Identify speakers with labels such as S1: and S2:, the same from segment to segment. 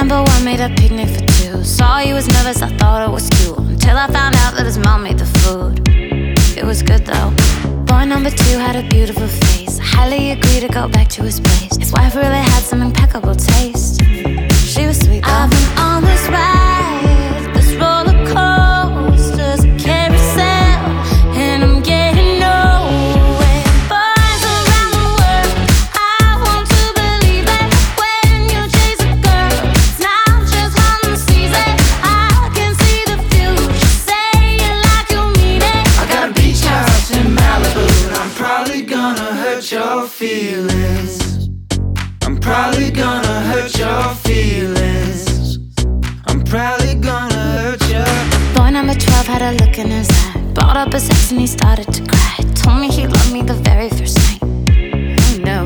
S1: number one made a picnic for two. Saw he was nervous, I thought it was cute, until I found out that his mom made the food. It was good though. Boy number two had a beautiful face. I highly agree to go back to his place. His wife really had some impeccable taste. She was sweet though. I've been on this ride, this roller coaster's a carousel, and I'm getting nowhere. Boys around the world, I want to believe that when you chase a girl, it's not just one season. I can see the future, say it like you mean it.
S2: I got a beach house in Malibu, and I'm probably gonna hurt your feelings. I'm probably gonna hurt your feelings. I'm probably gonna hurt you.
S1: Boy number 12 had a look in his eye, brought up his ex and he started to cry. Told me he loved me the very first night. Oh no.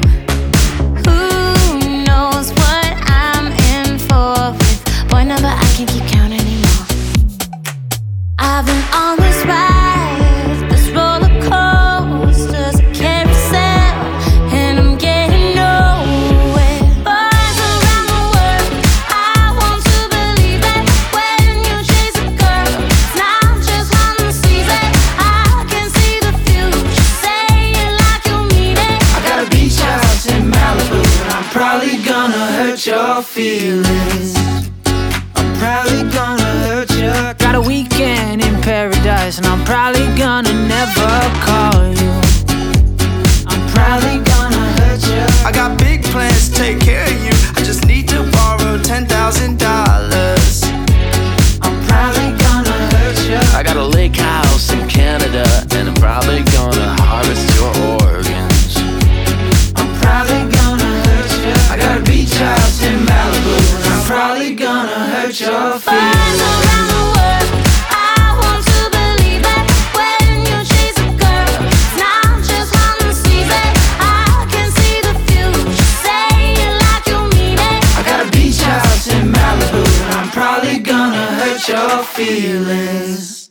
S1: Who knows what I'm in for with boy number I can't keep count anymore. I've been on this ride, this roller coaster's a carousel, and I'm getting nowhere. Boys around the world, I want to believe that when you chase a girl, it's not just one season. I can see the future, say it like you mean it.
S2: I got a beach house in Malibu, and I'm probably gonna hurt your feelings. I'm probably gonna hurt you. Got a weekend in paradise, and I'm probably gonna never call you. I'm probably gonna hurt you.
S3: I got big plans to take care of you. I just need to borrow $10,000.
S2: I'm probably gonna hurt you.
S4: I got a lake house in Canada, and I'm probably gonna harvest your organs.
S2: I'm probably gonna hurt you. I got a beach house in Malibu, and I'm probably gonna hurt your
S1: Boys
S2: feelings.
S1: around the world, I want to believe that when you chase a girl, it's not just one season. I can see the future, say it like you mean it.
S2: I got a beach house in Malibu, and I'm probably gonna hurt your feelings.